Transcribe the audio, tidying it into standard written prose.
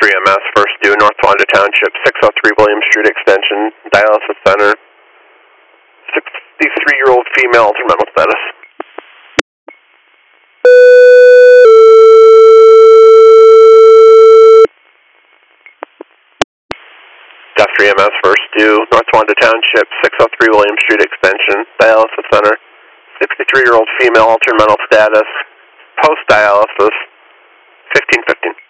3MS, first due, North Wanda Township, 603 William Street Extension, Dialysis Center, 63-year-old female, terminal status. Staff 3MS, first due, North Wanda Township, 603 William Street Extension, Dialysis Center, 63-year-old female, terminal status, post-dialysis, 1515.